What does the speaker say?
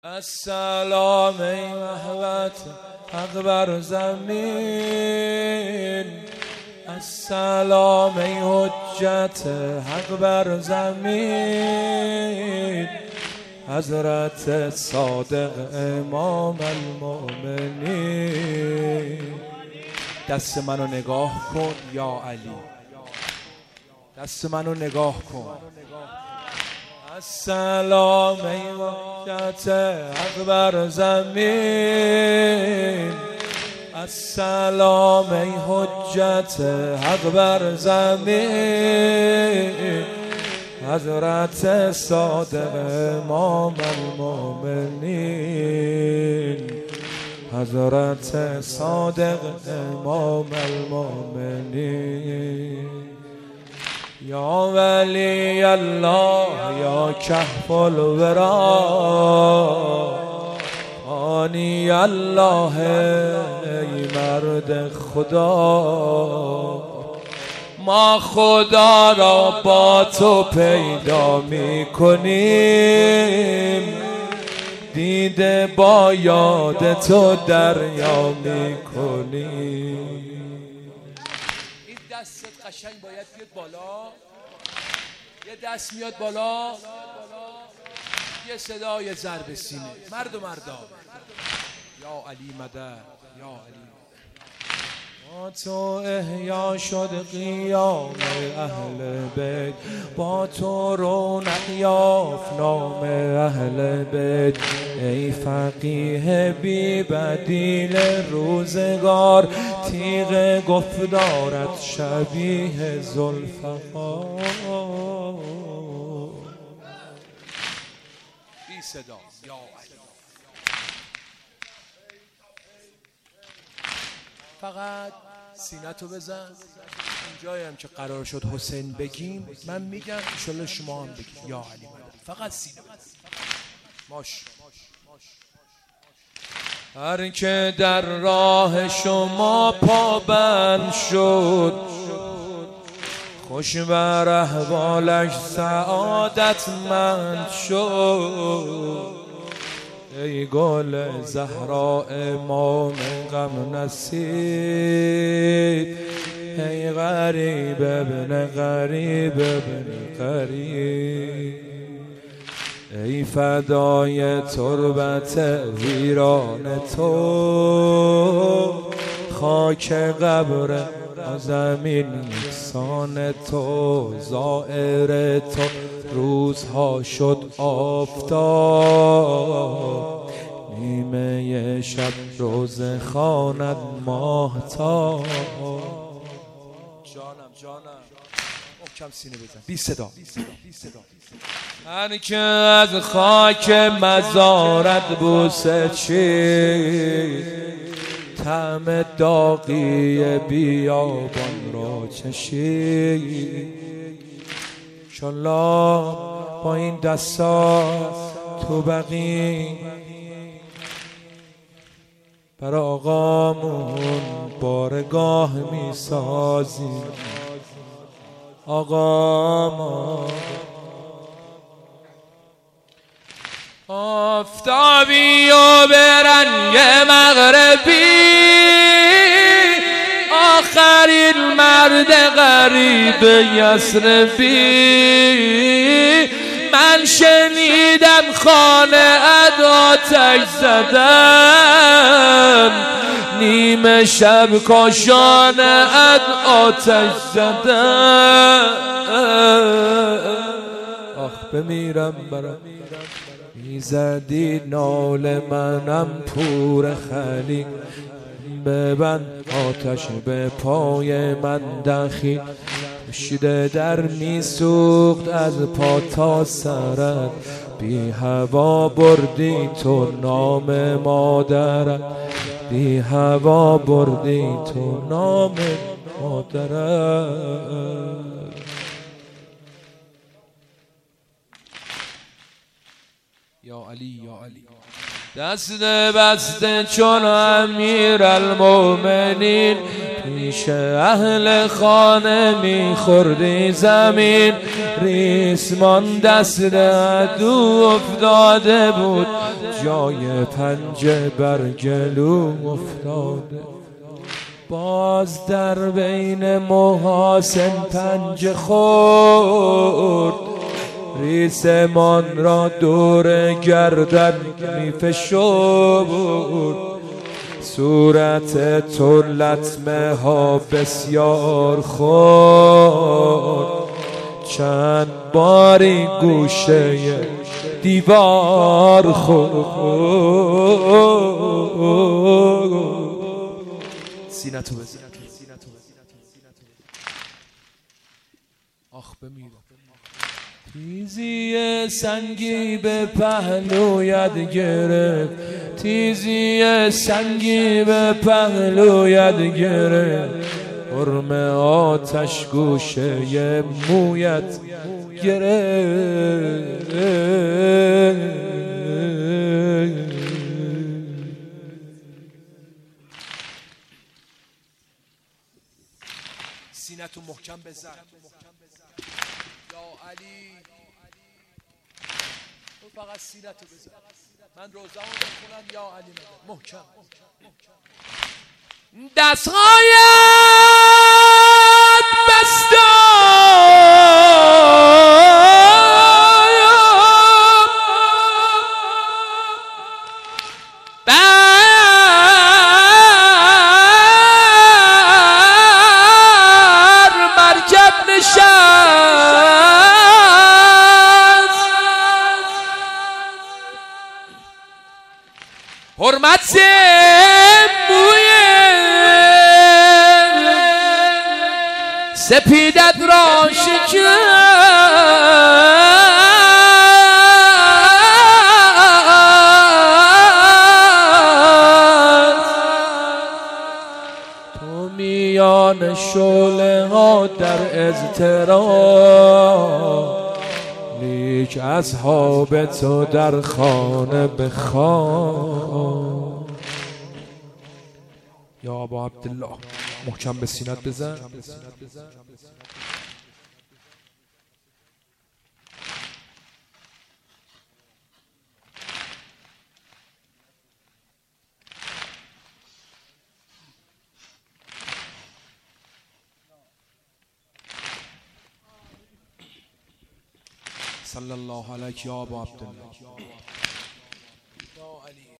السلام ای محبت حق بر زمین، السلام ای حجت حق بر زمین، حضرت صادق امام المؤمنین. دست منو نگاه کن یا علی، دست منو نگاه کن. السلام ای حجت حق بر زمین، السلام ای حجت حق بر زمین، حضرت صادق امام المؤمنین، حضرت صادق امام المؤمنین. یا ولی الله یا کهف الورا، آنی الله ای مرد خدا. ما خدا را با تو پیدا می کنیم، دیده با یاد تو دریا می کنیم. این دستت قشنگ باید بیاد بالا، یه دست میاد بالا، یه صدای ضرب سینه. مرد و مردان، یا علی مدد، یا علی. با تو احیا شد قیام اهل بیت، با تو رونق یافت نام اهل بیت. ای فقیه بی بدیل روزگار، تیغ گفتارت شبیه ذوالفقار. بی صدا یا علی. فقط سینتو بزن. اینجایی هم که قرار شد حسین بگیم من میگم، انشالله شما هم بگیم یا علی مدد. فقط سینه بزن. ماش هر که در راه شما پابند شد، خوش بر احوالش سعادتمند شد. ای گل زهرا امام غم نصیب، ای غریب ابن غریب ابن غریب. ای فدای تربت ویران تو، خاک قبر زمین یکسان تو. زائر تو روزها شد آفتاب، نیمه شب روز خواند ماهتاب. جانم محکم سینه بزن، بی صدا. هر که از خاک مزارت بوسه چید، طعم داغی بیابان را چشید. انشالله با این دستا تو بقی بر آقامون بارگاه می سازیم. آقا ما آفتابی و به رنگ مغربی، آخرین مرد غریب یثربی. من شنیدم خانه ات آتش زدن، نیمه شب کاشانه ات آتش زدن. آخ بمیرم برم میزدی نال منم پور خلی. ببند آتش به پای من دخیل، شیده در میسوخت از پا تا سرت. بی هوا بردی تو نام مادرت، بی هوا بردی تو نام مادرت. یا علی یا علی. دست بسته چون امیرالمومنین پیش اهل خانه میخوردی زمین. ریسمان دست عدو افتاده بود، جای پنجه بر گلو افتاده. باز در بین محاسن پنجه خورد، ریسمان را دور گردن میفشرد. صورت تو لطمه ها بسیار خورد، چند باری گوشه دیوار خورد. سینتو بزن. آخ بمیرم. تیزی سنگی به پهلویت گرفت، تیزی سنگی به پهلویت گرفت. حرم آتش گوشه مویت گرفت. سینتو محکم بزن. یا علی تو فقط سینتو بزن. من روزه‌مو بخونم یا علی محکم. دست‌هایت بسته حرمت موی سپیدت را شکست. تو میان شعله ها در اضطراب، لیک اصحاب تو در خانه به خواب. یا ابا عبدالله محکم به سینت بزن. صلی الله علیک یا ابا عبدالله.